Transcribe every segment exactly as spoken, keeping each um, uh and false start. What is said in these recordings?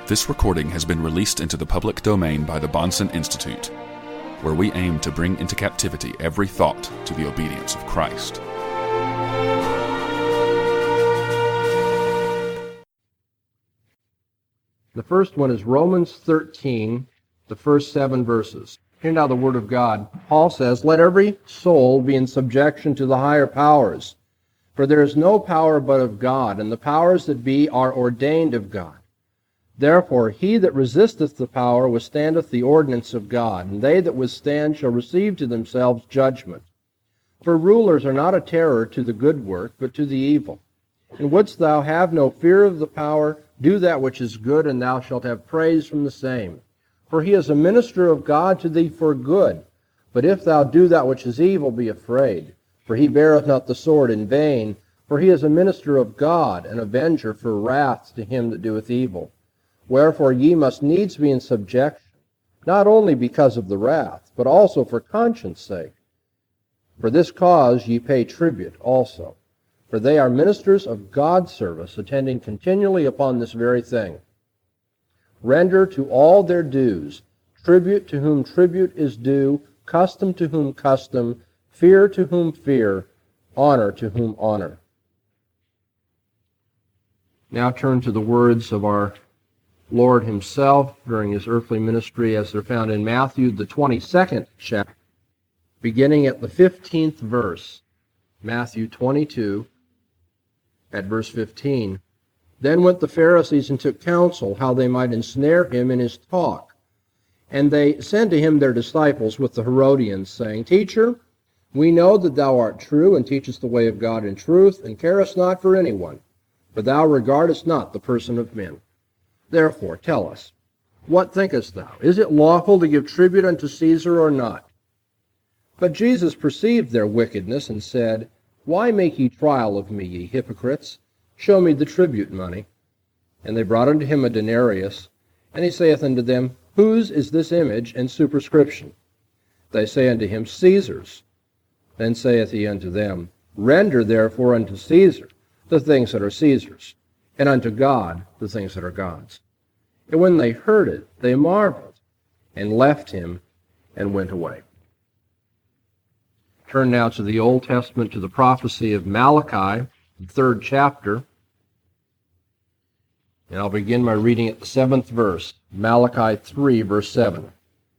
This recording has been released into the public domain by the Bahnsen Institute, where we aim to bring into captivity every thought to the obedience of Christ. The first one is Romans thirteen, the first seven verses. Hear now the word of God. Paul says, "Let every soul be in subjection to the higher powers, for there is no power but of God, and the powers that be are ordained of God. Therefore he that resisteth the power withstandeth the ordinance of God, and they that withstand shall receive to themselves judgment. For rulers are not a terror to the good work, but to the evil. And wouldst thou have no fear of the power, do that which is good, and thou shalt have praise from the same. For he is a minister of God to thee for good. But if thou do that which is evil, be afraid. For he beareth not the sword in vain, for he is a minister of God, an avenger for wrath to him that doeth evil. Wherefore ye must needs be in subjection, not only because of the wrath, but also for conscience sake. For this cause ye pay tribute also. For they are ministers of God's service, attending continually upon this very thing. Render to all their dues, tribute to whom tribute is due, custom to whom custom, fear to whom fear, honor to whom honor." Now turn to the words of our Lord himself during his earthly ministry as they're found in Matthew, the twenty-second chapter, beginning at the fifteenth verse. Matthew twenty-two, at verse fifteen. "Then went the Pharisees and took counsel how they might ensnare him in his talk. And they sent to him their disciples with the Herodians, saying, Teacher, we know that thou art true, and teachest the way of God in truth, and carest not for anyone, for thou regardest not the person of men. Therefore, tell us, what thinkest thou? Is it lawful to give tribute unto Caesar or not? But Jesus perceived their wickedness, and said, Why make ye trial of me, ye hypocrites? Show me the tribute money. And they brought unto him a denarius, and he saith unto them, Whose is this image and superscription? They say unto him, Caesar's. Then saith he unto them, Render therefore unto Caesar the things that are Caesar's, and unto God the things that are God's. And when they heard it, they marveled, and left him, and went away." Turn now to the Old Testament, to the prophecy of Malachi, the third chapter. And I'll begin by reading at the seventh verse, Malachi three, verse seven.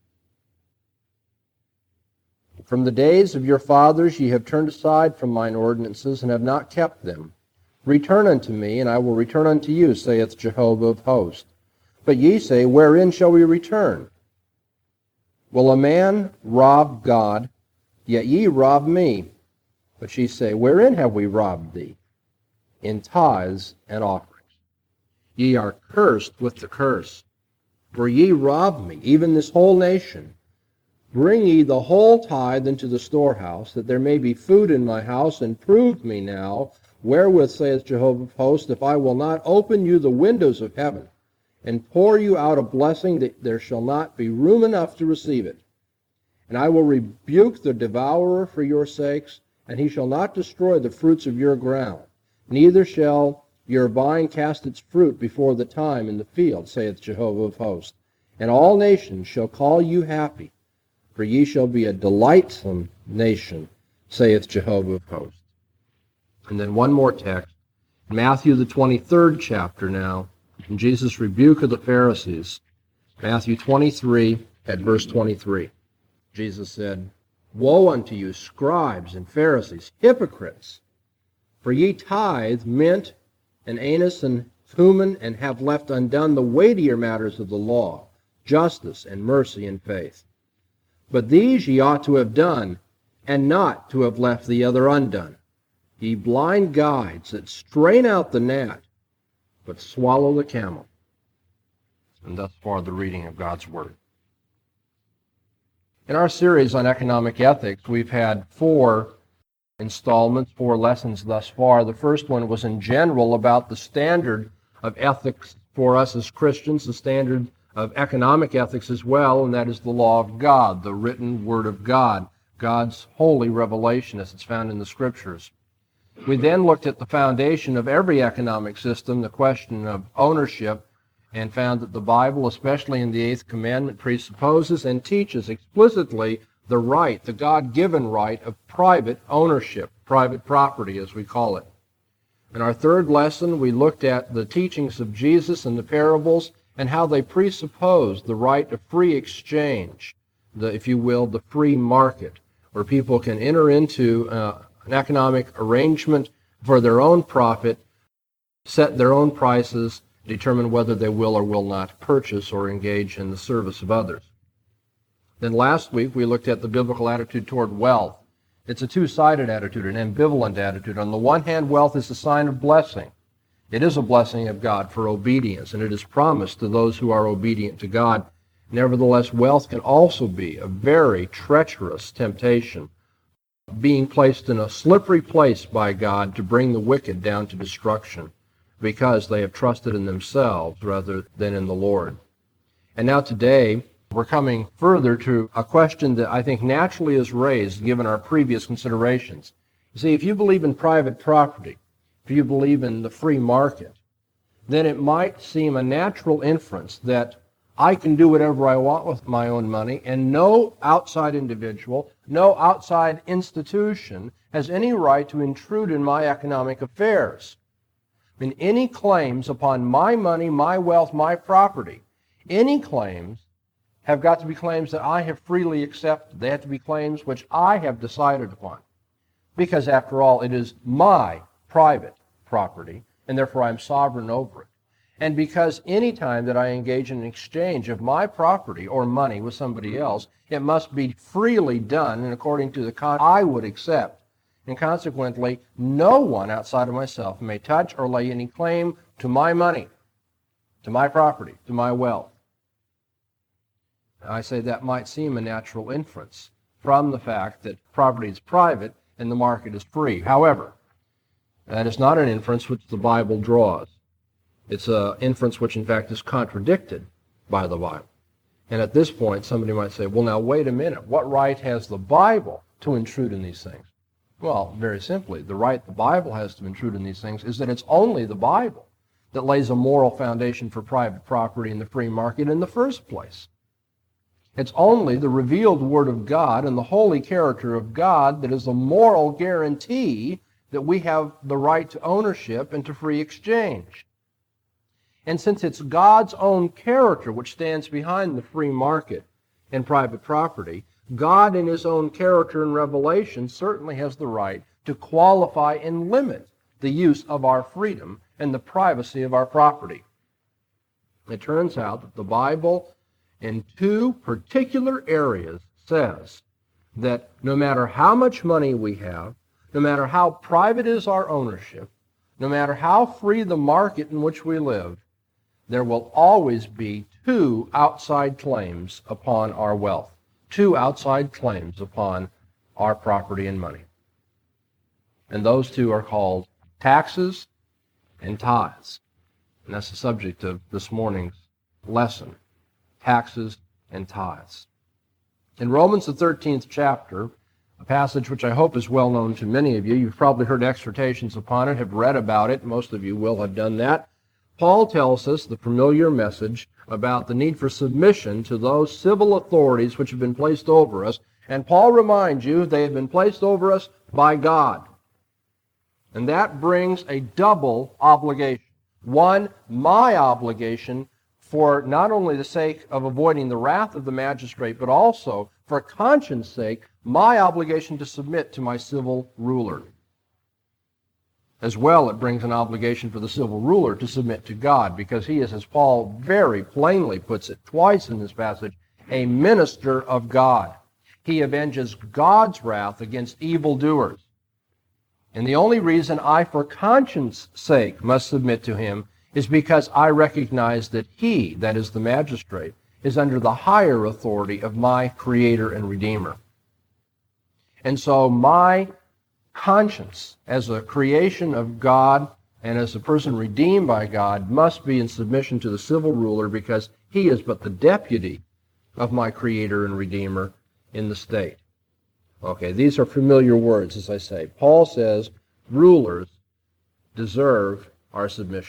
"From the days of your fathers ye have turned aside from mine ordinances, and have not kept them. Return unto me, and I will return unto you, saith Jehovah of hosts. But ye say, Wherein shall we return? Will a man rob God? Yet ye rob me. But ye say, Wherein have we robbed thee? In tithes and offerings. Ye are cursed with the curse. For ye rob me, even this whole nation. Bring ye the whole tithe into the storehouse, that there may be food in my house, and prove me now, wherewith saith Jehovah of hosts, if I will not open you the windows of heaven, and pour you out a blessing, that there shall not be room enough to receive it. And I will rebuke the devourer for your sakes, and he shall not destroy the fruits of your ground, neither shall your vine cast its fruit before the time in the field, saith Jehovah of hosts. And all nations shall call you happy, for ye shall be a delightsome nation, saith Jehovah of hosts." And then one more text, Matthew the twenty-third chapter now, in Jesus' rebuke of the Pharisees. Matthew twenty-three, at verse twenty-three. Jesus said, Woe unto you, scribes and Pharisees, hypocrites! For ye tithe mint and anise and cumin, and have left undone the weightier matters of the law, justice and mercy and faith. But these ye ought to have done, and not to have left the other undone. Ye blind guides that strain out the gnat, but swallow the camel. And thus far the reading of God's Word. In our series on economic ethics, we've had four installments, four lessons thus far. The first one was in general about the standard of ethics for us as Christians, the standard of economic ethics as well, and that is the law of God, the written Word of God, God's holy revelation as it's found in the Scriptures. We then looked at the foundation of every economic system, the question of ownership, and found that the Bible, especially in the Eighth Commandment, presupposes and teaches explicitly the right, the God-given right of private ownership, private property as we call it. In our third lesson, we looked at the teachings of Jesus and the parables and how they presuppose the right of free exchange, the, if you will, the free market, where people can enter into uh, an economic arrangement for their own profit, set their own prices, determine whether they will or will not purchase or engage in the service of others. Then last week we looked at the biblical attitude toward wealth. It's a two-sided attitude, an ambivalent attitude. On the one hand, wealth is a sign of blessing. It is a blessing of God for obedience, and it is promised to those who are obedient to God. Nevertheless, wealth can also be a very treacherous temptation, being placed in a slippery place by God to bring the wicked down to destruction, because they have trusted in themselves rather than in the Lord. And now today, we're coming further to a question that I think naturally is raised given our previous considerations. You see, if you believe in private property, if you believe in the free market, then it might seem a natural inference that I can do whatever I want with my own money, and no outside individual, no outside institution has any right to intrude in my economic affairs. I mean, any claims upon my money, my wealth, my property, any claims have got to be claims that I have freely accepted. They have to be claims which I have decided upon. Because, after all, it is my private property, and therefore I'm sovereign over it. And because any time that I engage in an exchange of my property or money with somebody else, it must be freely done and according to the contract I would accept. And consequently, no one outside of myself may touch or lay any claim to my money, to my property, to my wealth. I say that might seem a natural inference from the fact that property is private and the market is free. However, that is not an inference which the Bible draws. It's an inference which, in fact, is contradicted by the Bible. And at this point, somebody might say, well, now, wait a minute. What right has the Bible to intrude in these things? Well, very simply, the right the Bible has to intrude in these things is that it's only the Bible that lays a moral foundation for private property in the free market in the first place. It's only the revealed Word of God and the holy character of God that is a moral guarantee that we have the right to ownership and to free exchange. And since it's God's own character which stands behind the free market and private property, God in His own character and revelation certainly has the right to qualify and limit the use of our freedom and the privacy of our property. It turns out that the Bible in two particular areas says that no matter how much money we have, no matter how private is our ownership, no matter how free the market in which we live, there will always be two outside claims upon our wealth, two outside claims upon our property and money. And those two are called taxes and tithes. And that's the subject of this morning's lesson. Taxes and tithes. In Romans, the thirteenth chapter, a passage which I hope is well known to many of you, you've probably heard exhortations upon it, have read about it, most of you will have done that. Paul tells us the familiar message about the need for submission to those civil authorities which have been placed over us, and Paul reminds you they have been placed over us by God. And that brings a double obligation. One, my obligation for not only the sake of avoiding the wrath of the magistrate, but also for conscience sake, my obligation to submit to my civil ruler. As well, it brings an obligation for the civil ruler to submit to God, because he is, as Paul very plainly puts it twice in this passage, a minister of God. He avenges God's wrath against evildoers. And the only reason I, for conscience sake, must submit to him is because I recognize that he, that is the magistrate, is under the higher authority of my Creator and Redeemer. And so my conscience, as a creation of God and as a person redeemed by God, must be in submission to the civil ruler, because he is but the deputy of my Creator and Redeemer in the state. Okay, these are familiar words, as I say. Paul says rulers deserve our submission.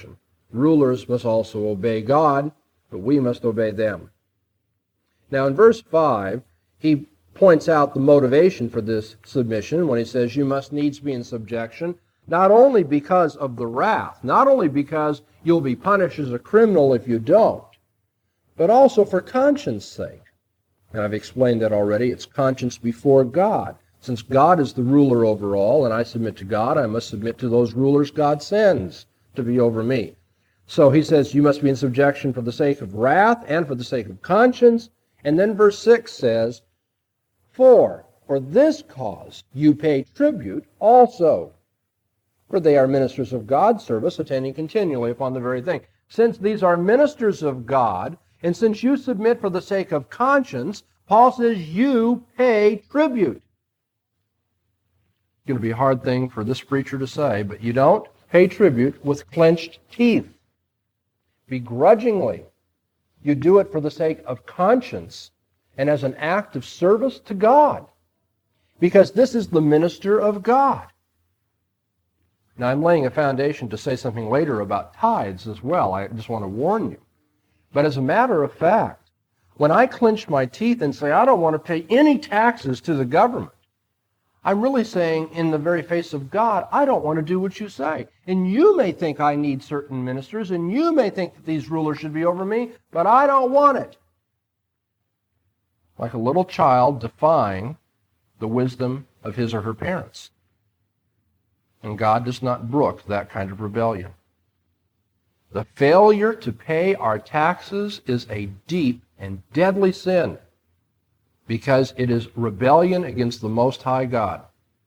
Rulers must also obey God, but we must obey them. Now in verse five, he points out the motivation for this submission when he says you must needs be in subjection, not only because of the wrath, not only because you'll be punished as a criminal if you don't, but also for conscience sake. And I've explained that already. It's conscience before God. Since God is the ruler over all, and I submit to God, I must submit to those rulers God sends to be over me. So he says you must be in subjection for the sake of wrath and for the sake of conscience. And then verse six says, For, for this cause you pay tribute also. For they are ministers of God's service, attending continually upon the very thing. Since these are ministers of God, and since you submit for the sake of conscience, Paul says you pay tribute. It's going to be a hard thing for this preacher to say, but you don't pay tribute with clenched teeth, begrudgingly. You do it for the sake of conscience and as an act of service to God, because this is the minister of God. Now, I'm laying a foundation to say something later about tithes as well. I just want to warn you. But as a matter of fact, when I clench my teeth and say I don't want to pay any taxes to the government, I'm really saying in the very face of God, I don't want to do what you say. And you may think I need certain ministers, and you may think that these rulers should be over me, but I don't want it. Like a little child defying the wisdom of his or her parents. And God does not brook that kind of rebellion. The failure to pay our taxes is a deep and deadly sin because it is rebellion against the Most High God.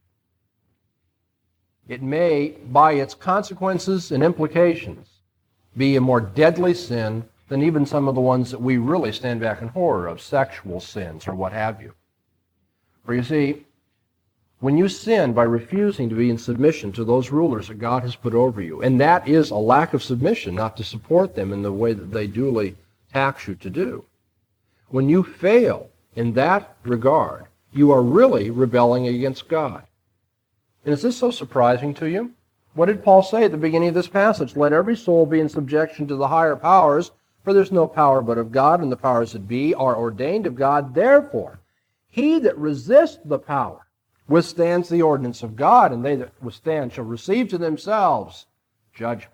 It may, by its consequences and implications, be a more deadly sin than even some of the ones that we really stand back in horror of, sexual sins or what have you. For you see, when you sin by refusing to be in submission to those rulers that God has put over you, and that is a lack of submission, not to support them in the way that they duly tax you to do. When you fail in that regard, you are really rebelling against God. And is this so surprising to you? What did Paul say at the beginning of this passage? Let every soul be in subjection to the higher powers, for there's no power but of God, and the powers that be are ordained of God. Therefore, he that resists the power withstands the ordinance of God, and they that withstand shall receive to themselves judgment.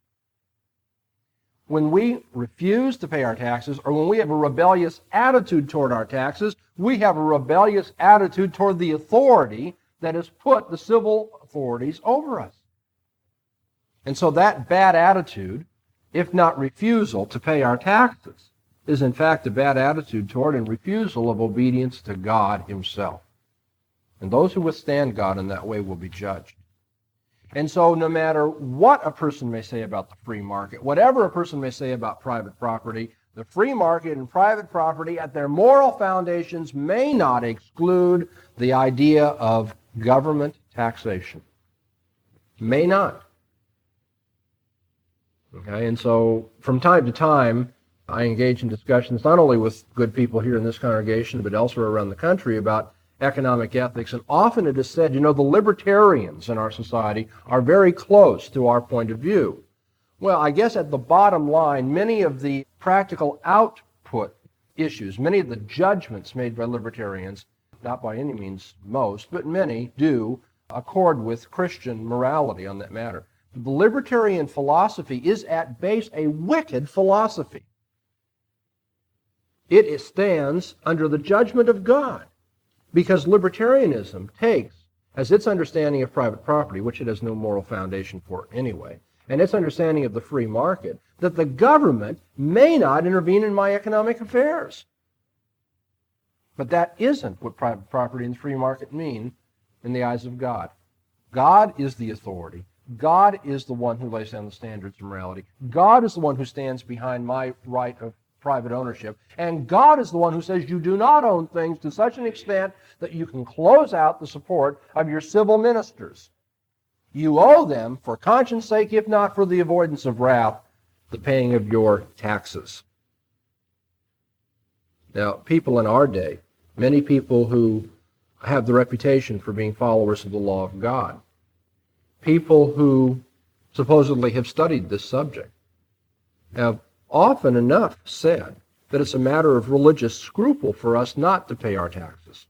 When we refuse to pay our taxes, or when we have a rebellious attitude toward our taxes, we have a rebellious attitude toward the authority that has put the civil authorities over us. And so that bad attitude, if not refusal to pay our taxes, is in fact a bad attitude toward and refusal of obedience to God himself. And those who withstand God in that way will be judged. And so no matter what a person may say about the free market, whatever a person may say about private property, the free market and private property at their moral foundations may not exclude the idea of government taxation. May not. Okay, and so from time to time, I engage in discussions not only with good people here in this congregation, but elsewhere around the country about economic ethics. And often it is said, you know, the libertarians in our society are very close to our point of view. Well, I guess at the bottom line, many of the practical output issues, many of the judgments made by libertarians, not by any means most, but many do accord with Christian morality on that matter. The libertarian philosophy is at base a wicked philosophy. It stands under the judgment of God, because libertarianism takes as its understanding of private property, which it has no moral foundation for anyway, and its understanding of the free market, that the government may not intervene in my economic affairs. But that isn't what private property and the free market mean in the eyes of God. God is the authority. God is the one who lays down the standards of morality. God is the one who stands behind my right of private ownership. And God is the one who says you do not own things to such an extent that you can close out the support of your civil ministers. You owe them, for conscience sake, if not for the avoidance of wrath, the paying of your taxes. Now, people in our day, many people who have the reputation for being followers of the law of God, people who supposedly have studied this subject, have often enough said that it's a matter of religious scruple for us not to pay our taxes.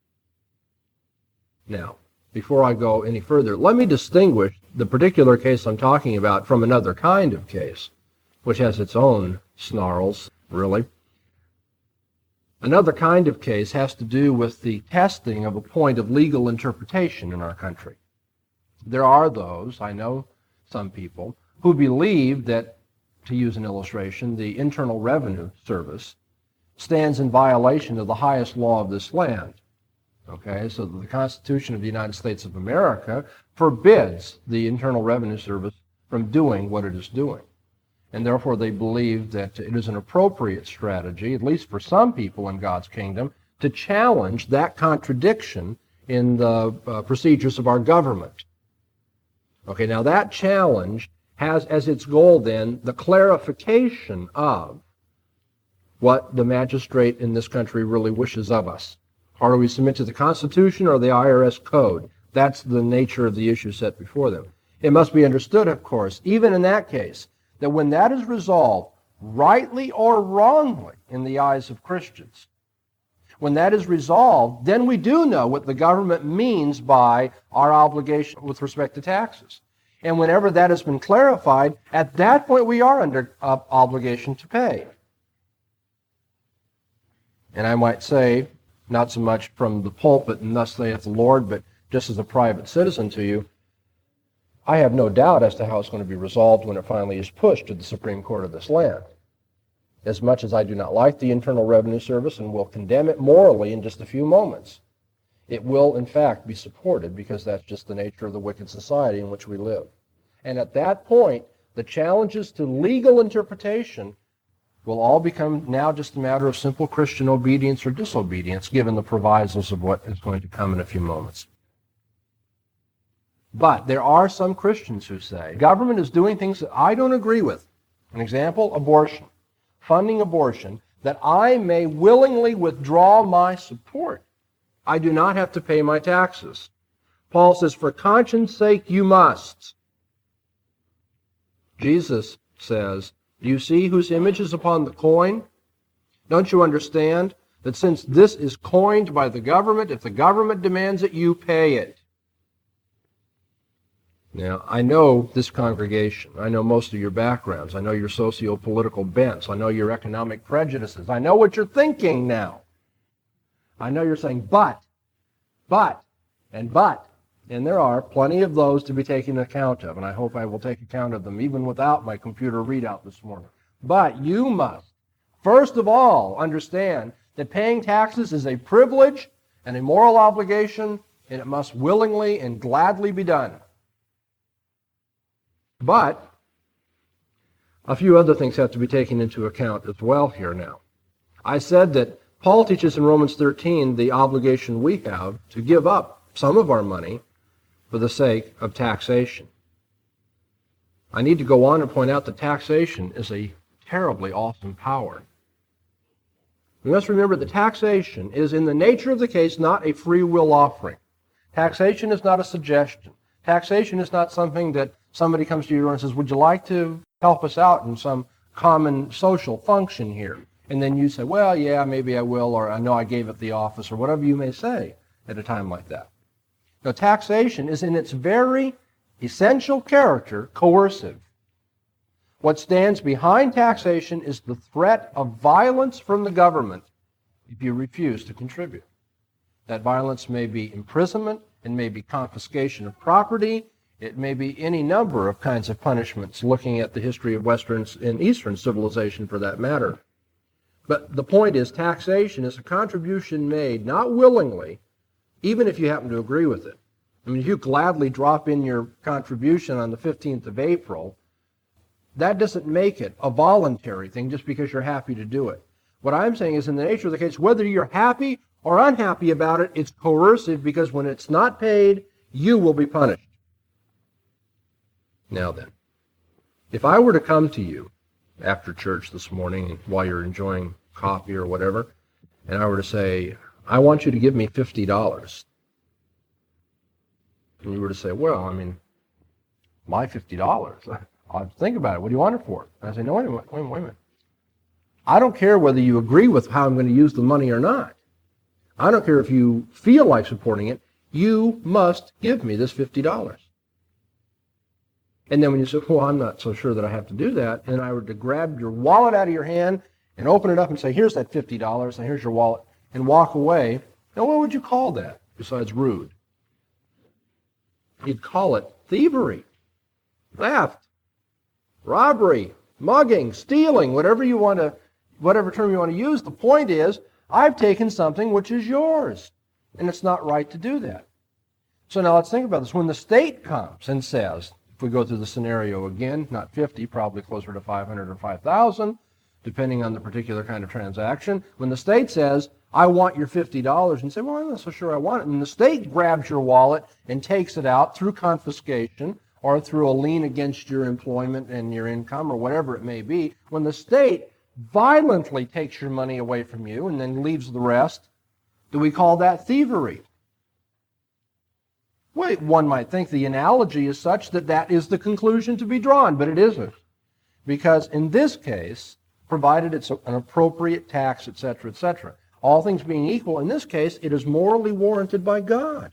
Now, before I go any further, let me distinguish the particular case I'm talking about from another kind of case, which has its own snarls, really. Another kind of case has to do with the testing of a point of legal interpretation in our country. There are those, I know some people, who believe that, to use an illustration, the Internal Revenue Service stands in violation of the highest law of this land. Okay, so the Constitution of the United States of America forbids the Internal Revenue Service from doing what it is doing. And therefore they believe that it is an appropriate strategy, at least for some people in God's kingdom, to challenge that contradiction in the uh, procedures of our government. Okay, now that challenge has as its goal then the clarification of what the magistrate in this country really wishes of us. Or do we submit to the Constitution or the I R S code? That's the nature of the issue set before them. It must be understood, of course, even in that case, that when that is resolved, rightly or wrongly in the eyes of Christians, when that is resolved, then we do know what the government means by our obligation with respect to taxes. And whenever that has been clarified, at that point we are under uh, obligation to pay. And I might say, not so much from the pulpit, and thus saith the Lord, but just as a private citizen to you, I have no doubt as to how it's going to be resolved when it finally is pushed to the Supreme Court of this land. As much as I do not like the Internal Revenue Service and will condemn it morally in just a few moments, it will in fact be supported because that's just the nature of the wicked society in which we live. And at that point, the challenges to legal interpretation will all become now just a matter of simple Christian obedience or disobedience, given the provisos of what is going to come in a few moments. But there are some Christians who say, government is doing things that I don't agree with. An example, abortion. Funding abortion, that I may willingly withdraw my support. I do not have to pay my taxes. Paul says, for conscience sake you must. Jesus says, do you see whose image is upon the coin? Don't you understand that since this is coined by the government, if the government demands it, you pay it? Now, I know this congregation. I know most of your backgrounds. I know your socio-political bents. I know your economic prejudices. I know what you're thinking now. I know you're saying, but, but, and but. And there are plenty of those to be taken account of, and I hope I will take account of them even without my computer readout this morning. But you must, first of all, understand that paying taxes is a privilege and a moral obligation, and it must willingly and gladly be done. But a few other things have to be taken into account as well here now. I said that Paul teaches in Romans thirteen the obligation we have to give up some of our money for the sake of taxation. I need to go on and point out that taxation is a terribly awesome power. We must remember that taxation is in the nature of the case not a free will offering. Taxation is not a suggestion. Taxation is not something that somebody comes to your door and says, would you like to help us out in some common social function here? And then you say, well, yeah, maybe I will, or I know I gave it the office, or whatever you may say at a time like that. Now, taxation is in its very essential character coercive. What stands behind taxation is the threat of violence from the government if you refuse to contribute. That violence may be imprisonment, it may be confiscation of property, it may be any number of kinds of punishments, looking at the history of Western and Eastern civilization for that matter. But the point is, taxation is a contribution made, not willingly, even if you happen to agree with it. I mean, if you gladly drop in your contribution on the fifteenth of April, that doesn't make it a voluntary thing just because you're happy to do it. What I'm saying is, in the nature of the case, whether you're happy or unhappy about it, it's coercive because when it's not paid, you will be punished. Now then, if I were to come to you after church this morning while you're enjoying coffee or whatever, and I were to say, I want you to give me fifty dollars. And you were to say, well, I mean, my fifty dollars? I'll have to think about it. What do you want it for? And I say, no, wait a minute, wait, wait a minute. I don't care whether you agree with how I'm going to use the money or not. I don't care if you feel like supporting it. You must give me this fifty dollars. And then when you say, well, I'm not so sure that I have to do that, and I were to grab your wallet out of your hand and open it up and say, here's that fifty dollars, and here's your wallet, and walk away, now what would you call that besides rude? You'd call it thievery, theft, robbery, mugging, stealing, whatever you want to, whatever term you want to use. The point is, I've taken something which is yours, and it's not right to do that. So now let's think about this. When the state comes and says, if we go through the scenario again, not fifty, probably closer to five hundred or five thousand, depending on the particular kind of transaction. When the state says, I want your fifty dollars, and you say, well, I'm not so sure I want it. And the state grabs your wallet and takes it out through confiscation or through a lien against your employment and your income or whatever it may be. When the state violently takes your money away from you and then leaves the rest, do we call that thievery? Well, one might think the analogy is such that that is the conclusion to be drawn, but it isn't. Because in this case, provided it's an appropriate tax, et cetera, et cetera, all things being equal, in this case, it is morally warranted by God.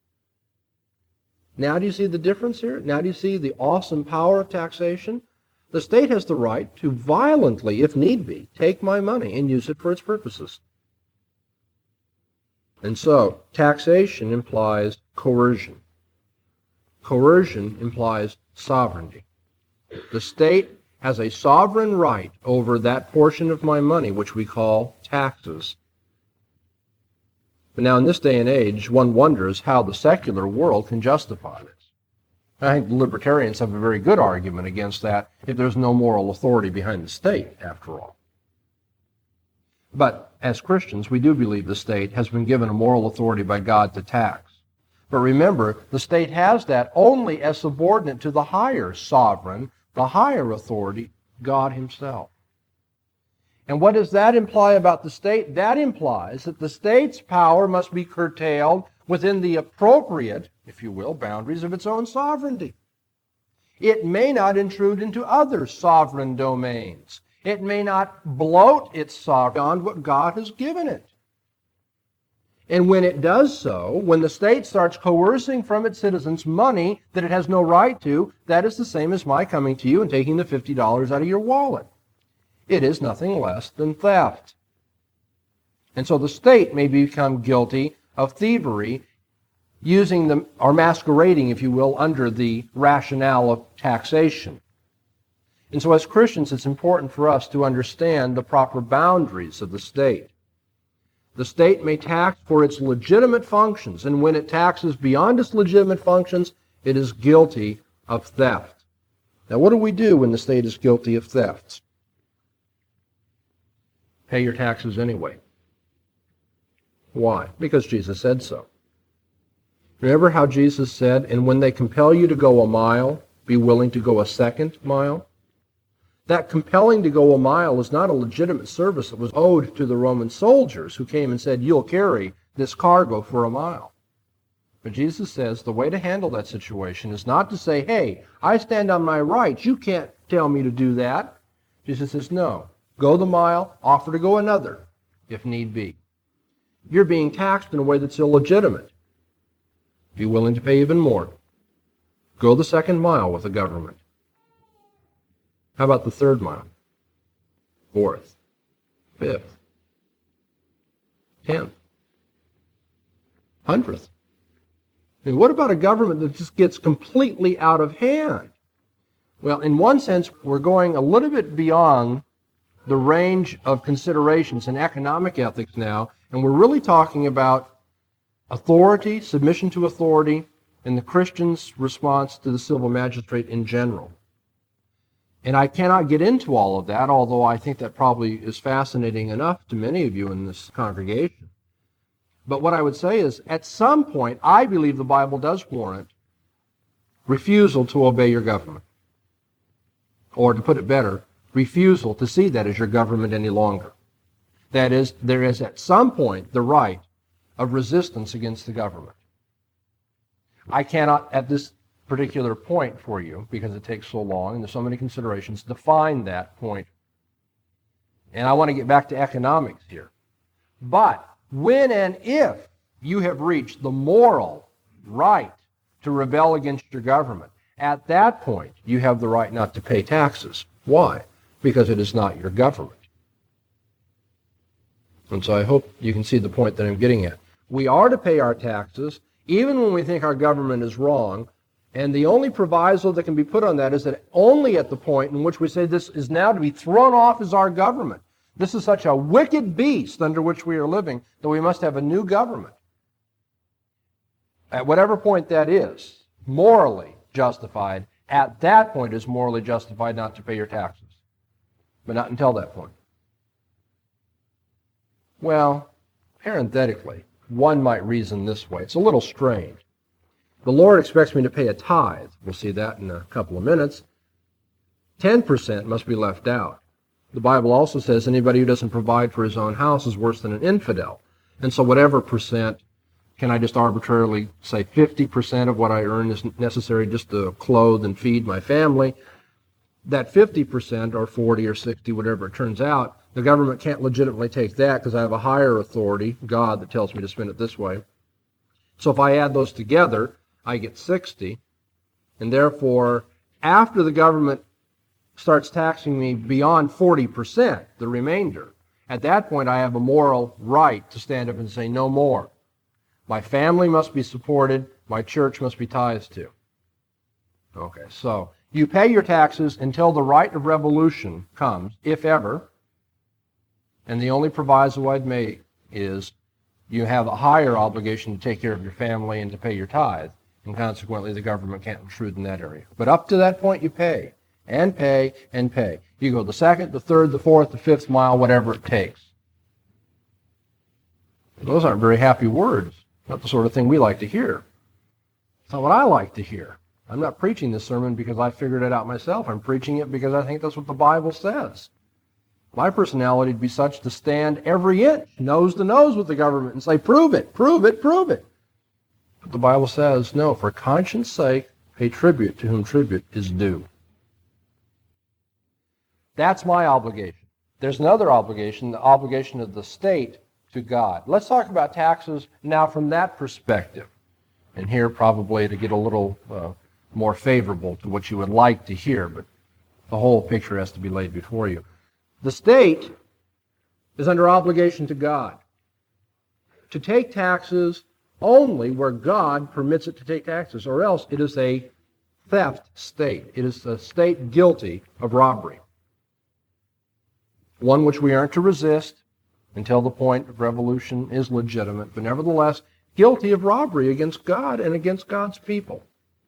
Now do you see the difference here? Now do you see the awesome power of taxation? The state has the right to violently, if need be, take my money and use it for its purposes. And so, taxation implies coercion. Coercion implies sovereignty. The state has a sovereign right over that portion of my money, which we call taxes. But now, in this day and age, one wonders how the secular world can justify this. I think the libertarians have a very good argument against that if there's no moral authority behind the state, after all. But as Christians, we do believe the state has been given a moral authority by God to tax. But remember, the state has that only as subordinate to the higher sovereign, the higher authority, God himself. And what does that imply about the state? That implies that the state's power must be curtailed within the appropriate, if you will, boundaries of its own sovereignty. It may not intrude into other sovereign domains. It may not bloat its sovereignty beyond what God has given it. And when it does so, when the state starts coercing from its citizens money that it has no right to, that is the same as my coming to you and taking the fifty dollars out of your wallet. It is nothing less than theft. And so the state may become guilty of thievery, using the, or masquerading, if you will, under the rationale of taxation. And so as Christians, it's important for us to understand the proper boundaries of the state. The state may tax for its legitimate functions, and when it taxes beyond its legitimate functions, it is guilty of theft. Now, what do we do when the state is guilty of thefts? Pay your taxes anyway. Why? Because Jesus said so. Remember how Jesus said, and when they compel you to go a mile, be willing to go a second mile? That compelling to go a mile is not a legitimate service that was owed to the Roman soldiers who came and said, you'll carry this cargo for a mile. But Jesus says the way to handle that situation is not to say, hey, I stand on my rights, you can't tell me to do that. Jesus says, no, go the mile, offer to go another, if need be. You're being taxed in a way that's illegitimate. Be willing to pay even more. Go the second mile with the government. How about the third mile? Fourth, fifth, tenth, hundredth? I mean, what about a government that just gets completely out of hand? Well, in one sense, we're going a little bit beyond the range of considerations in economic ethics now, and we're really talking about authority, submission to authority, and the Christian's response to the civil magistrate in general. And I cannot get into all of that, although I think that probably is fascinating enough to many of you in this congregation. But what I would say is, at some point, I believe the Bible does warrant refusal to obey your government. Or to put it better, refusal to see that as your government any longer. That is, there is at some point the right of resistance against the government. I cannot at this particular point for you because it takes so long and there's so many considerations. Define that point. And I want to get back to economics here. But when and if you have reached the moral right to rebel against your government, at that point you have the right not to pay taxes. Why? Because it is not your government. And so I hope you can see the point that I'm getting at. We are to pay our taxes even when we think our government is wrong, and the only proviso that can be put on that is that only at the point in which we say this is now to be thrown off as our government. This is such a wicked beast under which we are living that we must have a new government. At whatever point that is, morally justified, at that point is morally justified not to pay your taxes. But not until that point. Well, parenthetically, one might reason this way. It's a little strange. The Lord expects me to pay a tithe. We'll see that in a couple of minutes. ten percent must be left out. The Bible also says anybody who doesn't provide for his own house is worse than an infidel. And so whatever percent, can I just arbitrarily say fifty percent of what I earn is necessary just to clothe and feed my family? That fifty percent or forty or sixty, whatever it turns out, the government can't legitimately take that because I have a higher authority, God, that tells me to spend it this way. So if I add those together, I get sixty. And therefore, after the government starts taxing me beyond forty percent, the remainder, at that point I have a moral right to stand up and say no more. My family must be supported. My church must be tithed to. Okay, so you pay your taxes until the right of revolution comes, if ever. And the only proviso I'd make is you have a higher obligation to take care of your family and to pay your tithe. And consequently, the government can't intrude in that area. But up to that point, you pay, and pay, and pay. You go the second, the third, the fourth, the fifth mile, whatever it takes. Those aren't very happy words. Not the sort of thing we like to hear. It's not what I like to hear. I'm not preaching this sermon because I figured it out myself. I'm preaching it because I think that's what the Bible says. My personality would be such to stand every inch, nose to nose with the government and say, prove it, prove it, prove it. But the Bible says, no, for conscience sake, pay tribute to whom tribute is due. That's my obligation. There's another obligation, the obligation of the state to God. Let's talk about taxes now from that perspective. And here probably to get a little uh, more favorable to what you would like to hear, but the whole picture has to be laid before you. The state is under obligation to God to take taxes only where God permits it to take taxes, or else it is a theft state. It is a state guilty of robbery, one which we aren't to resist until the point of revolution is legitimate, but nevertheless guilty of robbery against God and against God's people.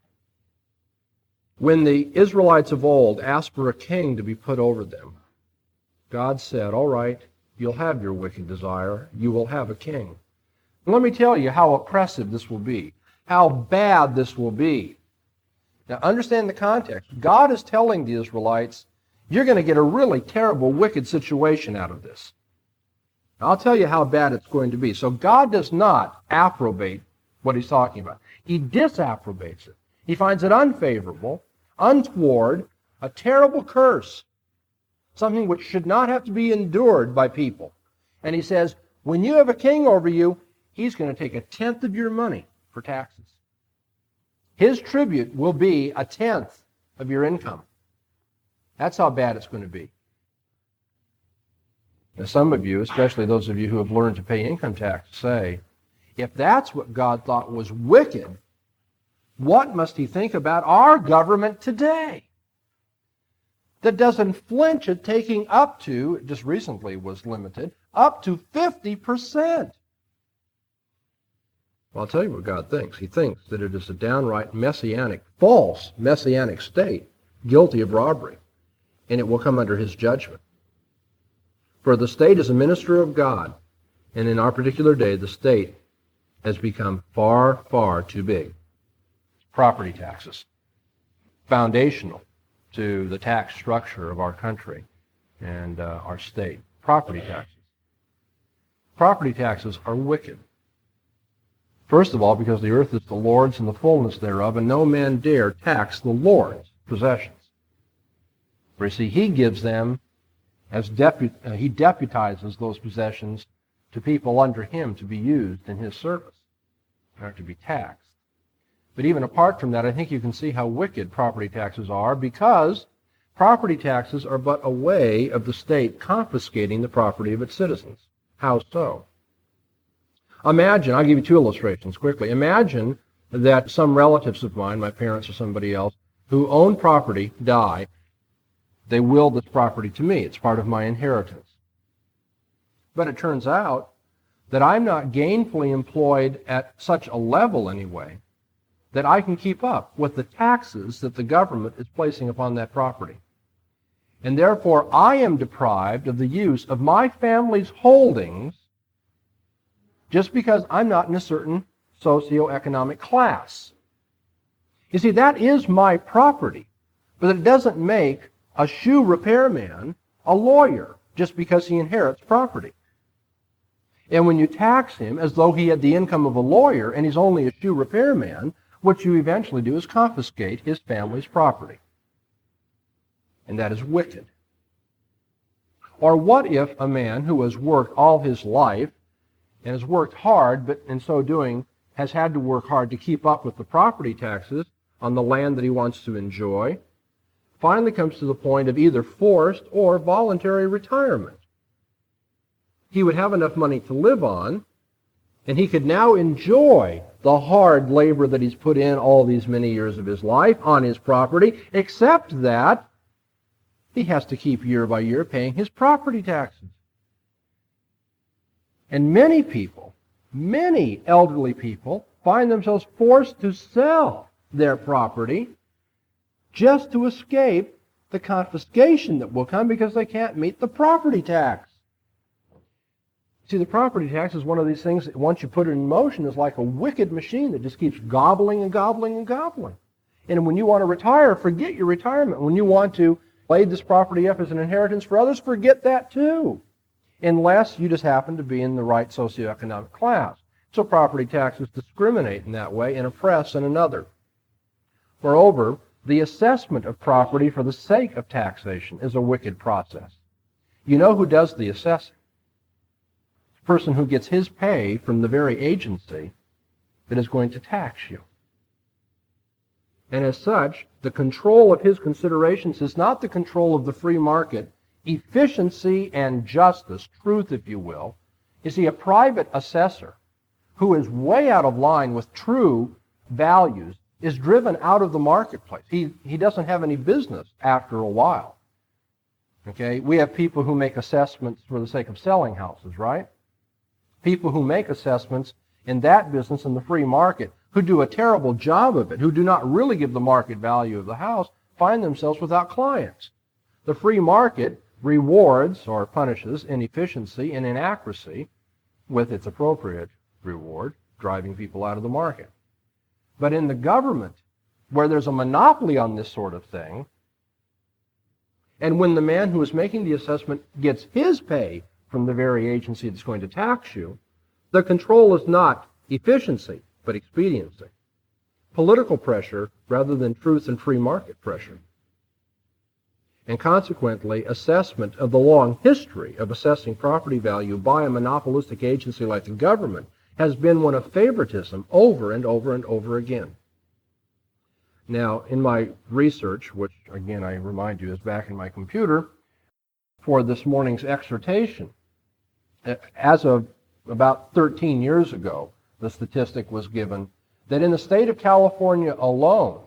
When the Israelites of old asked for a king to be put over them, God said, all right, you'll have your wicked desire. You will have a king. And let me tell you how oppressive this will be, how bad this will be. Now, understand the context. God is telling the Israelites, you're going to get a really terrible, wicked situation out of this. I'll tell you how bad it's going to be. So God does not approbate what he's talking about. He disapprobates it. He finds it unfavorable, untoward, a terrible curse. Something which should not have to be endured by people. And he says, when you have a king over you, he's going to take a tenth of your money for taxes. His tribute will be a tenth of your income. That's how bad it's going to be. Now, some of you, especially those of you who have learned to pay income tax, say, if that's what God thought was wicked, what must he think about our government today? That doesn't flinch at taking up to, just recently was limited, up to fifty percent. Well, I'll tell you what God thinks. He thinks that it is a downright messianic, false messianic state, guilty of robbery, and it will come under his judgment. For the state is a minister of God, and in our particular day, the state has become far, far too big. Property taxes, foundational to the tax structure of our country and uh, our state. Property taxes. Property taxes are wicked. First of all, because the earth is the Lord's and the fullness thereof, and no man dare tax the Lord's possessions. For you see, he gives them as depu- uh, he deputizes those possessions to people under him to be used in his service, or to be taxed. But even apart from that, I think you can see how wicked property taxes are, because property taxes are but a way of the state confiscating the property of its citizens. How so? Imagine, I'll give you two illustrations quickly. Imagine that some relatives of mine, my parents or somebody else, who own property, die. They will this property to me. It's part of my inheritance. But it turns out that I'm not gainfully employed at such a level anyway that I can keep up with the taxes that the government is placing upon that property. And therefore, I am deprived of the use of my family's holdings just because I'm not in a certain socioeconomic class. You see, that is my property, but it doesn't make a shoe repairman a lawyer just because he inherits property. And when you tax him as though he had the income of a lawyer and he's only a shoe repairman, what you eventually do is confiscate his family's property. And that is wicked. Or what if a man who has worked all his life and has worked hard, but in so doing has had to work hard to keep up with the property taxes on the land that he wants to enjoy, finally comes to the point of either forced or voluntary retirement? He would have enough money to live on, and he could now enjoy the hard labor that he's put in all these many years of his life on his property, except that he has to keep year by year paying his property taxes. And many people, many elderly people, find themselves forced to sell their property just to escape the confiscation that will come because they can't meet the property tax. See, the property tax is one of these things that once you put it in motion is like a wicked machine that just keeps gobbling and gobbling and gobbling. And when you want to retire, forget your retirement. When you want to lay this property up as an inheritance for others, forget that too, unless you just happen to be in the right socioeconomic class. So property taxes discriminate in that way and oppress in another. Moreover, the assessment of property for the sake of taxation is a wicked process. You know who does the assessing? The person who gets his pay from the very agency that is going to tax you. And as such, the control of his considerations is not the control of the free market. Efficiency and justice, truth if you will, is he a private assessor who is way out of line with true values, is driven out of the marketplace. He, he doesn't have any business after a while. Okay, we have people who make assessments for the sake of selling houses, right? People who make assessments in that business in the free market, who do a terrible job of it, who do not really give the market value of the house, find themselves without clients. The free market rewards or punishes inefficiency and inaccuracy with its appropriate reward, driving people out of the market. But in the government, where there's a monopoly on this sort of thing, and when the man who is making the assessment gets his pay from the very agency that's going to tax you, the control is not efficiency, but expediency. Political pressure rather than truth and free market pressure. And consequently, assessment of the long history of assessing property value by a monopolistic agency like the government has been one of favoritism over and over and over again. Now, in my research, which again I remind you is back in my computer, for this morning's exhortation, as of about thirteen years ago, the statistic was given that in the state of California alone,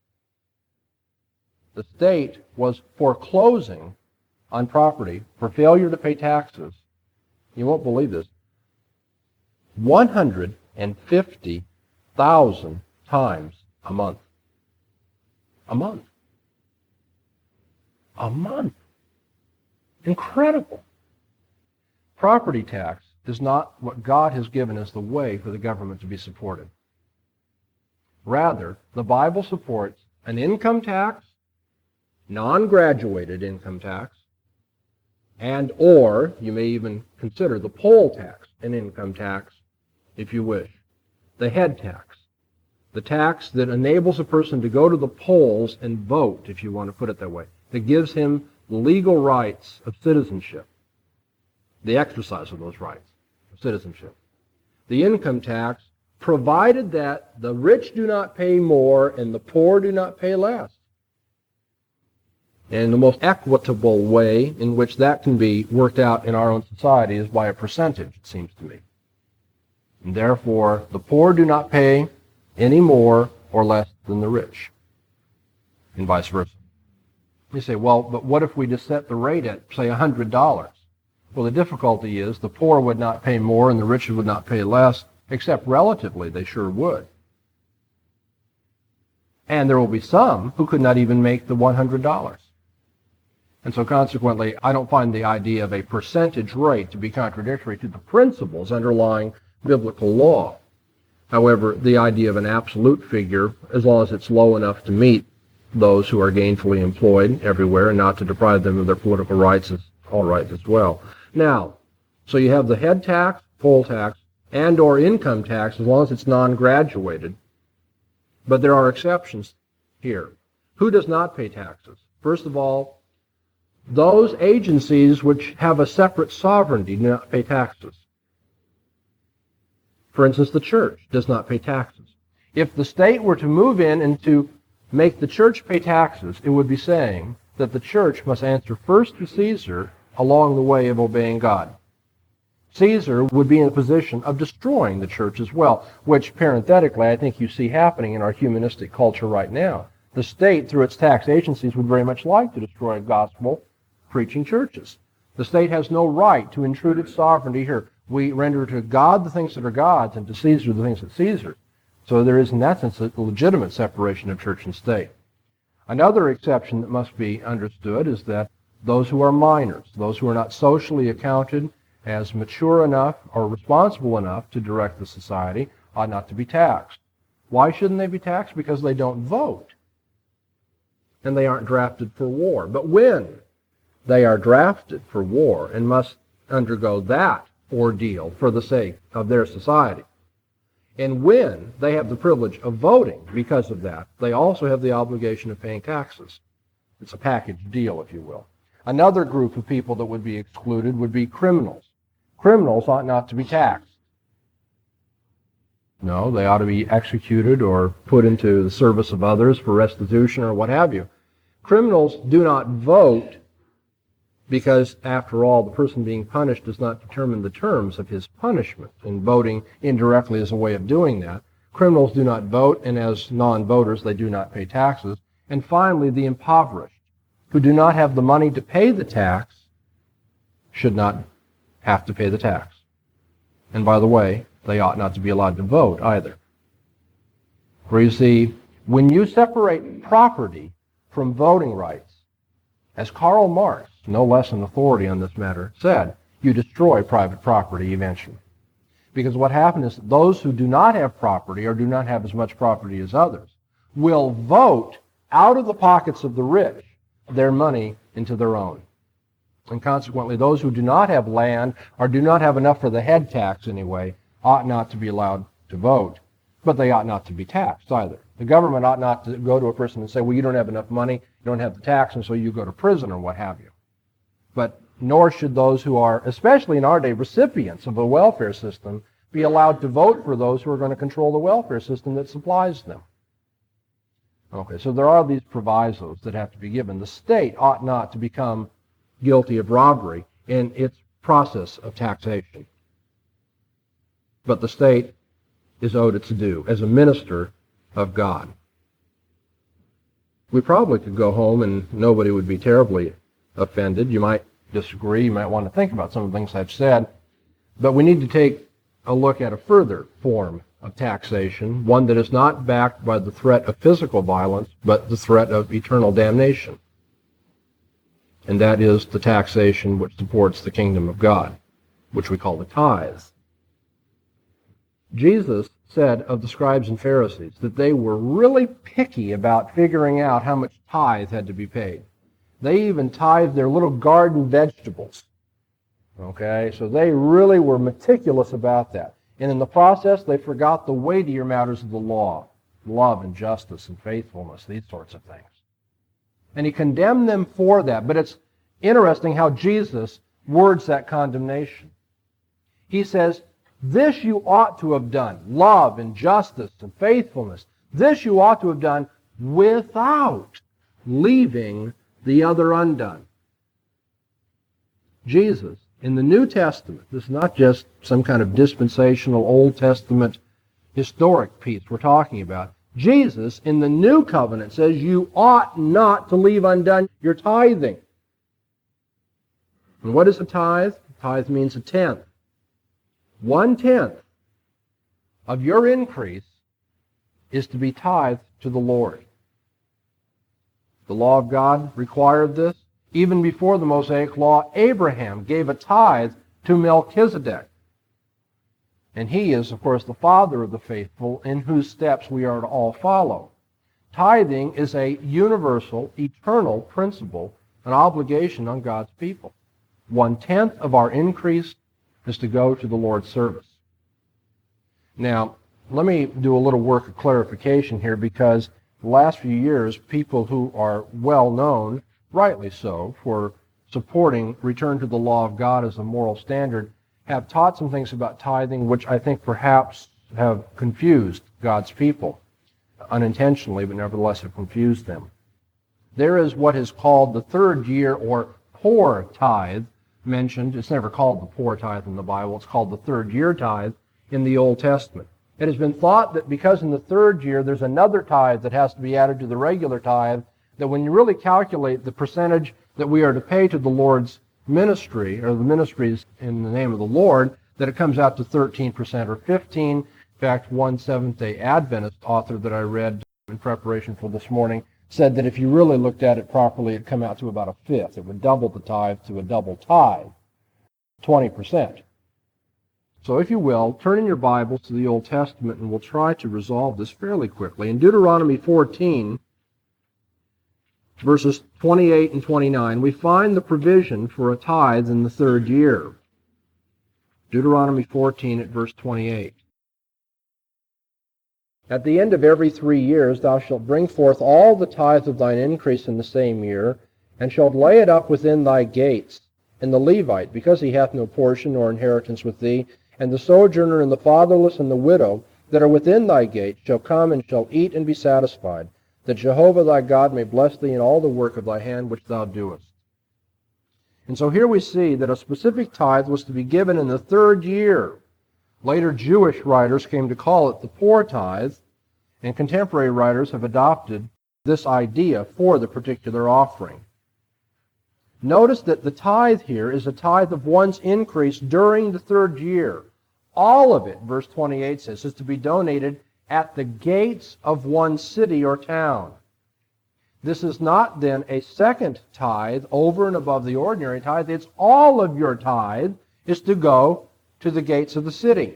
the state was foreclosing on property for failure to pay taxes. You won't believe this. one hundred fifty thousand times a month. A month. A month. Incredible. Property tax is not what God has given as the way for the government to be supported. Rather, the Bible supports an income tax, non-graduated income tax, and or, you may even consider the poll tax an income tax, if you wish. the head tax, the tax that enables a person to go to the polls and vote, if you want to put it that way, that gives him legal rights of citizenship, the exercise of those rights of citizenship. The income tax, provided that the rich do not pay more and the poor do not pay less. And the most equitable way in which that can be worked out in our own society is by a percentage, it seems to me. And therefore, the poor do not pay any more or less than the rich, and vice versa. You say, well, but what if we just set the rate at, say, one hundred dollars? Well, the difficulty is the poor would not pay more and the rich would not pay less, except relatively they sure would. And there will be some who could not even make the one hundred dollars. And so consequently, I don't find the idea of a percentage rate to be contradictory to the principles underlying biblical law. However, the idea of an absolute figure, as long as it's low enough to meet those who are gainfully employed everywhere and not to deprive them of their political rights, is all right as well. Now, so you have the head tax, poll tax, and or income tax, as long as it's non-graduated. But there are exceptions here. Who does not pay taxes? First of all, those agencies which have a separate sovereignty do not pay taxes. For instance, the church does not pay taxes. If the state were to move in and to make the church pay taxes, it would be saying that the church must answer first to Caesar along the way of obeying God. Caesar would be in a position of destroying the church as well, which parenthetically I think you see happening in our humanistic culture right now. The state, through its tax agencies, would very much like to destroy gospel-preaching churches. The state has no right to intrude its sovereignty here. We render to God the things that are God's and to Caesar the things that Caesar's. So there is, in that sense, a legitimate separation of church and state. Another exception that must be understood is that those who are minors, those who are not socially accounted as mature enough or responsible enough to direct the society, ought not to be taxed. Why shouldn't they be taxed? Because they don't vote, and they aren't drafted for war. But when they are drafted for war and must undergo that ordeal for the sake of their society, and when they have the privilege of voting because of that, they also have the obligation of paying taxes. It's a package deal, if you will. Another group of people that would be excluded would be criminals. Criminals ought not to be taxed. No, they ought to be executed or put into the service of others for restitution or what have you. Criminals do not vote because, after all, the person being punished does not determine the terms of his punishment, and voting indirectly is a way of doing that. Criminals do not vote, and as non-voters, they do not pay taxes. And finally, the impoverished, who do not have the money to pay the tax, should not have to pay the tax. And by the way, they ought not to be allowed to vote either. For you see, when you separate property from voting rights, as Karl Marx, no less an authority on this matter, said, you destroy private property eventually. Because what happens is that those who do not have property or do not have as much property as others will vote out of the pockets of the rich their money into their own. And consequently, those who do not have land or do not have enough for the head tax anyway ought not to be allowed to vote, but they ought not to be taxed either. The government ought not to go to a person and say, well, you don't have enough money, you don't have the tax, and so you go to prison or what have you. But nor should those who are, especially in our day, recipients of a welfare system, be allowed to vote for those who are going to control the welfare system that supplies them. Okay, so there are these provisos that have to be given. The state ought not to become guilty of robbery in its process of taxation. But the state is owed its due as a minister of God. We probably could go home and nobody would be terribly offended. You might disagree. You might want to think about some of the things I've said. But we need to take a look at a further form of taxation, one that is not backed by the threat of physical violence, but the threat of eternal damnation. And that is the taxation which supports the kingdom of God, which we call the tithes. Jesus said of the scribes and Pharisees that they were really picky about figuring out how much tithe had to be paid. They even tithed their little garden vegetables. Okay, so they really were meticulous about that. And in the process, they forgot the weightier matters of the law, love and justice and faithfulness, these sorts of things. And he condemned them for that. But it's interesting how Jesus words that condemnation. He says, this you ought to have done, love and justice and faithfulness. This you ought to have done without leaving the other undone. Jesus, in the New Testament, this is not just some kind of dispensational Old Testament historic piece we're talking about. Jesus, in the New Covenant, says you ought not to leave undone your tithing. And what is a tithe? A tithe means a tenth. One-tenth of your increase is to be tithed to the Lord. The law of God required this. Even before the Mosaic law, Abraham gave a tithe to Melchizedek. And he is, of course, the father of the faithful, in whose steps we are to all follow. Tithing is a universal, eternal principle, an obligation on God's people. One-tenth of our increase is to go to the Lord's service. Now, let me do a little work of clarification here, because the last few years, people who are well known, rightly so, for supporting return to the law of God as a moral standard, have taught some things about tithing which I think perhaps have confused God's people, unintentionally, but nevertheless have confused them. There is what is called the third year or poor tithe mentioned. It's never called the poor tithe in the Bible. It's called the third year tithe in the Old Testament. It has been thought that because in the third year there's another tithe that has to be added to the regular tithe, that when you really calculate the percentage that we are to pay to the Lord's ministry, or the ministries in the name of the Lord, that it comes out to thirteen percent or fifteen. In fact, one Seventh-day Adventist author that I read in preparation for this morning said that if you really looked at it properly, it'd come out to about a fifth. It would double the tithe to a double tithe, twenty percent. So if you will, turn in your Bibles to the Old Testament, and we'll try to resolve this fairly quickly. In Deuteronomy fourteen, verses twenty-eight and twenty-nine, we find the provision for a tithe in the third year. Deuteronomy fourteen at verse twenty-eight. At the end of every three years thou shalt bring forth all the tithe of thine increase in the same year, and shalt lay it up within thy gates. And the Levite, because he hath no portion nor inheritance with thee, and the sojourner and the fatherless and the widow that are within thy gates, shall come and shall eat and be satisfied, that Jehovah thy God may bless thee in all the work of thy hand which thou doest. And so here we see that a specific tithe was to be given in the third year. Later Jewish writers came to call it the poor tithe, and contemporary writers have adopted this idea for the particular offering. Notice that the tithe here is a tithe of one's increase during the third year. All of it, verse twenty-eight says, is to be donated at the gates of one city or town. This is not then a second tithe over and above the ordinary tithe. It's all of your tithe is to go to the gates of the city.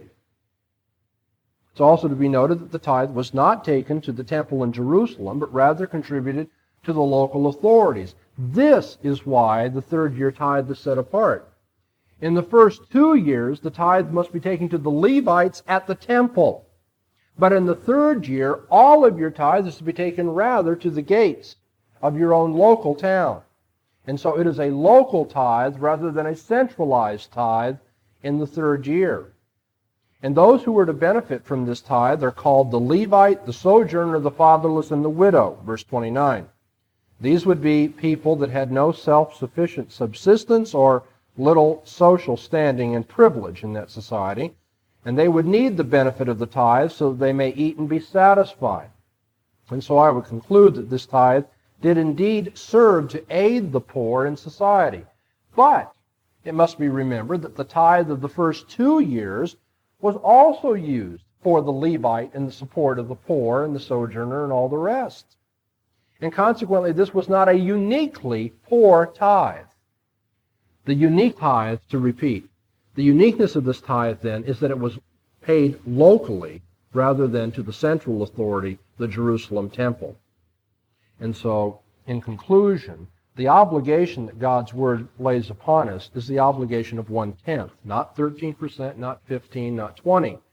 It's also to be noted that the tithe was not taken to the temple in Jerusalem, but rather contributed to the local authorities. This is why the third year tithe is set apart. In the first two years, the tithe must be taken to the Levites at the temple. But in the third year, all of your tithe is to be taken rather to the gates of your own local town. And so it is a local tithe rather than a centralized tithe in the third year. And those who were to benefit from this tithe are called the Levite, the sojourner, the fatherless, and the widow, verse twenty-nine. These would be people that had no self-sufficient subsistence or little social standing and privilege in that society, and they would need the benefit of the tithe so that they may eat and be satisfied. And so I would conclude that this tithe did indeed serve to aid the poor in society. But it must be remembered that the tithe of the first two years was also used for the Levite and the support of the poor and the sojourner and all the rest. And consequently, this was not a uniquely poor tithe. The unique tithe, to repeat, the uniqueness of this tithe, then, is that it was paid locally rather than to the central authority, the Jerusalem temple. And so, in conclusion, the obligation that God's Word lays upon us is the obligation of one-tenth, not thirteen percent, not fifteen, not twenty,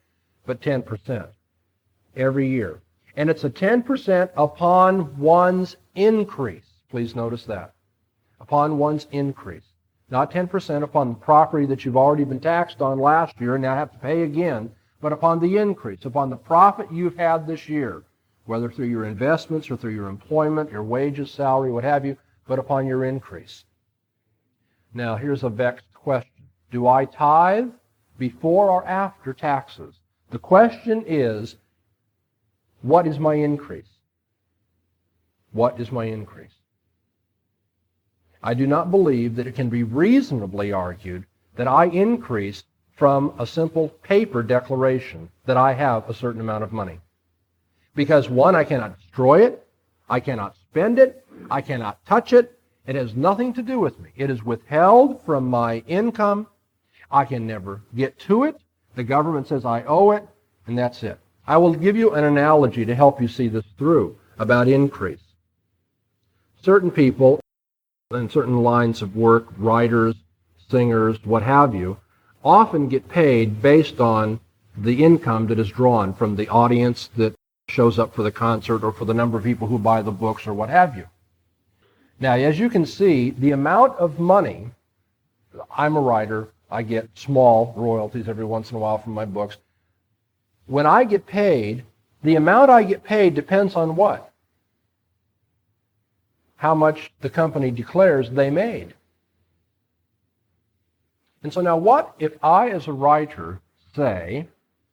but ten percent every year. And it's a ten percent upon one's increase. Please notice that. Upon one's increase. Not ten percent upon the property that you've already been taxed on last year and now have to pay again, but upon the increase, upon the profit you've had this year, whether through your investments or through your employment, your wages, salary, what have you, but upon your increase. Now, here's a vexed question. Do I tithe before or after taxes? The question is, what is my increase? What is my increase? I do not believe that it can be reasonably argued that I increase from a simple paper declaration that I have a certain amount of money. Because one, I cannot destroy it, I cannot spend it, I cannot touch it, it has nothing to do with me. It is withheld from my income, I can never get to it, the government says I owe it, and that's it. I will give you an analogy to help you see this through about increase. Certain people in certain lines of work, writers, singers, what have you, often get paid based on the income that is drawn from the audience that shows up for the concert or for the number of people who buy the books or what have you. Now, as you can see, the amount of money, I'm a writer, I get small royalties every once in a while from my books. When I get paid, the amount I get paid depends on what? How much the company declares they made. And so now what if I, as a writer, say,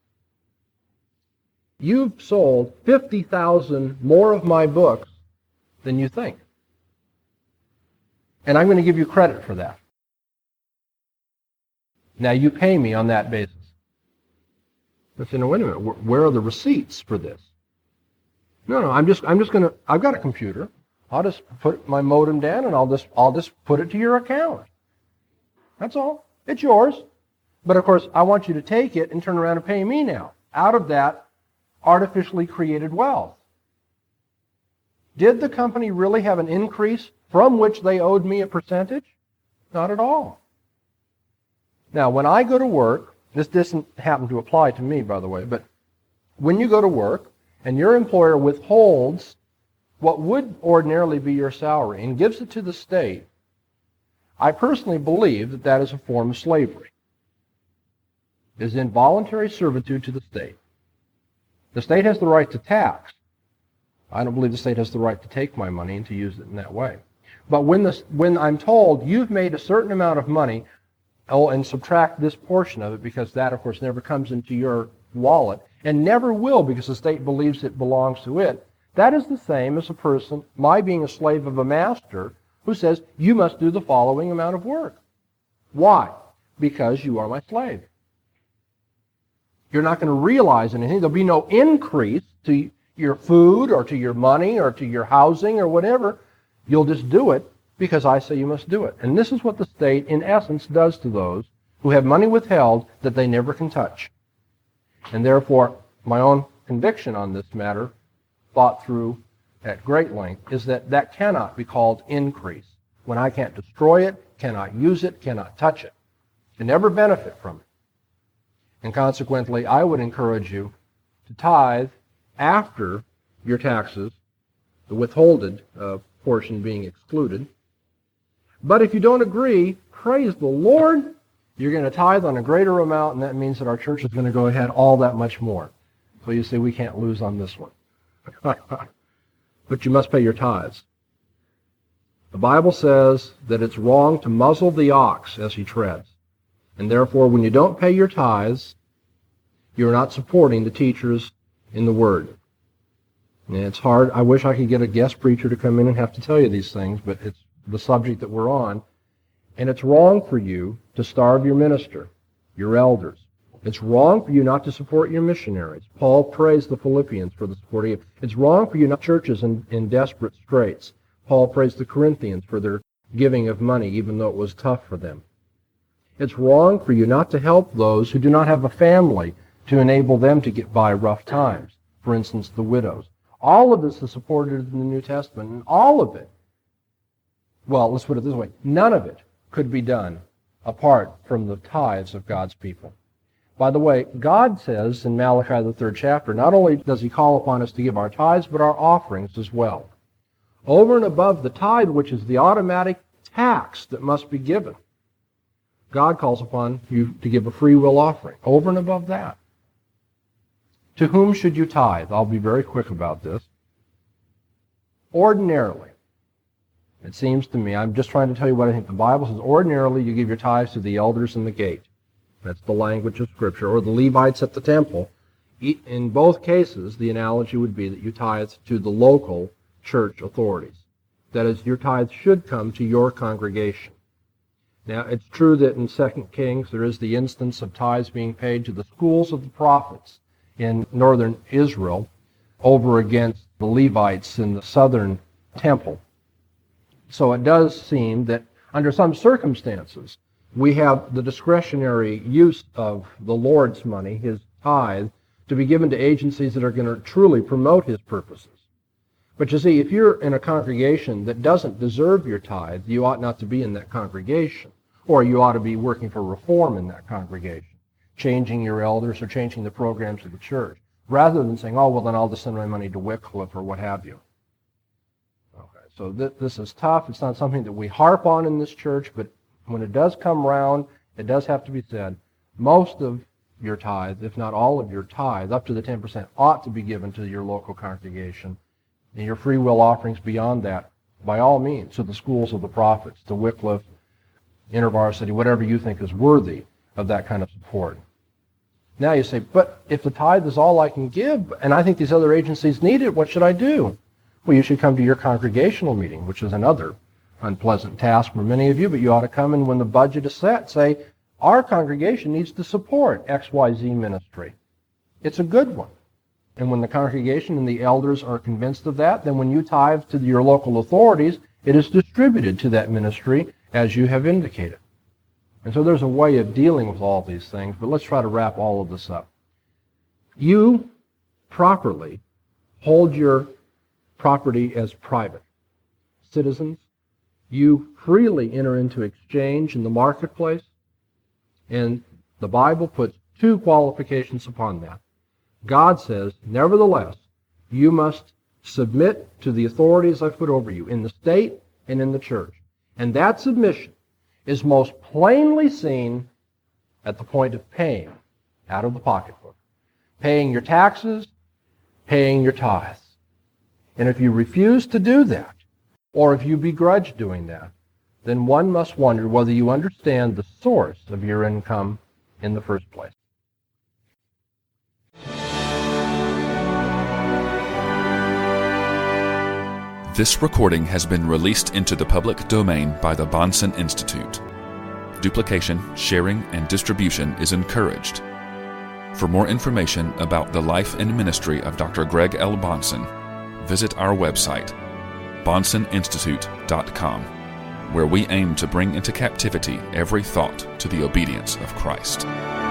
you've sold fifty thousand more of my books than you think, and I'm going to give you credit for that. Now you pay me on that basis. I say, no, wait a minute, where are the receipts for this? No, no, I'm just, I'm just going to, I've got a computer. I'll just put my modem down and I'll just, I'll just put it to your account. That's all. It's yours. But of course, I want you to take it and turn around and pay me now, out of that artificially created wealth. Did the company really have an increase from which they owed me a percentage? Not at all. Now, when I go to work, this doesn't happen to apply to me, by the way, but when you go to work and your employer withholds what would ordinarily be your salary and gives it to the state, I personally believe that that is a form of slavery. It is involuntary servitude to the state. The state has the right to tax. I don't believe the state has the right to take my money and to use it in that way. But when, the, when I'm told you've made a certain amount of money, oh, and subtract this portion of it, because that, of course, never comes into your wallet, and never will because the state believes it belongs to it, that is the same as a person, my being a slave of a master, who says, you must do the following amount of work. Why? Because you are my slave. You're not going to realize anything. There'll be no increase to your food or to your money or to your housing or whatever. You'll just do it because I say you must do it. And this is what the state, in essence, does to those who have money withheld that they never can touch. And therefore, my own conviction on this matter, thought through at great length, is that that cannot be called increase. When I can't destroy it, cannot use it, cannot touch it, can never benefit from it. And consequently, I would encourage you to tithe after your taxes, the withholded uh, portion being excluded. But if you don't agree, praise the Lord, you're going to tithe on a greater amount, and that means that our church is going to go ahead all that much more. So you say, we can't lose on this one. But you must pay your tithes. The Bible says that it's wrong to muzzle the ox as he treads. And therefore, when you don't pay your tithes, you're not supporting the teachers in the Word. And it's hard. I wish I could get a guest preacher to come in and have to tell you these things, but it's the subject that we're on. And it's wrong for you to starve your minister, your elders. It's wrong for you not to support your missionaries. Paul praised the Philippians for the support of you. It's wrong for you not churches in, in desperate straits. Paul praised the Corinthians for their giving of money, even though it was tough for them. It's wrong for you not to help those who do not have a family to enable them to get by rough times. For instance, the widows. All of this is supported in the New Testament, and all of it, well, let's put it this way, none of it could be done apart from the tithes of God's people. By the way, God says in Malachi, the third chapter, not only does he call upon us to give our tithes, but our offerings as well. Over and above the tithe, which is the automatic tax that must be given, God calls upon you to give a free will offering. Over and above that. To whom should you tithe? I'll be very quick about this. Ordinarily, it seems to me, I'm just trying to tell you what I think the Bible says. Ordinarily, you give your tithes to the elders in the gate. That's the language of Scripture. Or the Levites at the temple. In both cases, the analogy would be that you tithe to the local church authorities. That is, your tithe should come to your congregation. Now, it's true that in Second Kings there is the instance of tithes being paid to the schools of the prophets in northern Israel over against the Levites in the southern temple. So it does seem that under some circumstances we have the discretionary use of the Lord's money, his tithe, to be given to agencies that are going to truly promote his purposes. But you see, if you're in a congregation that doesn't deserve your tithe, you ought not to be in that congregation. Or you ought to be working for reform in that congregation, changing your elders or changing the programs of the church, rather than saying, oh, well, then I'll just send my money to Wycliffe or what have you. Okay, so th- this is tough. It's not something that we harp on in this church, but when it does come round, it does have to be said, most of your tithe, if not all of your tithe, up to the ten percent, ought to be given to your local congregation. And your free will offerings beyond that, by all means, to the schools of the prophets, to Wycliffe, InterVarsity, whatever you think is worthy of that kind of support. Now you say, but if the tithe is all I can give, and I think these other agencies need it, what should I do? Well, you should come to your congregational meeting, which is another unpleasant task for many of you, but you ought to come and when the budget is set, say, our congregation needs to support X Y Z ministry. It's a good one. And when the congregation and the elders are convinced of that, then when you tithe to your local authorities, it is distributed to that ministry as you have indicated. And so there's a way of dealing with all these things, but let's try to wrap all of this up. You properly hold your property as private citizens. You freely enter into exchange in the marketplace, and the Bible puts two qualifications upon that. God says, nevertheless, you must submit to the authorities I've put over you in the state and in the church. And that submission is most plainly seen at the point of paying out of the pocketbook. Paying your taxes, paying your tithes. And if you refuse to do that, or if you begrudge doing that, then one must wonder whether you understand the source of your income in the first place. This recording has been released into the public domain by the Bahnsen Institute. Duplication, sharing, and distribution is encouraged. For more information about the life and ministry of Doctor Greg L. Bahnsen, visit our website, bahnsen institute dot com, where we aim to bring into captivity every thought to the obedience of Christ.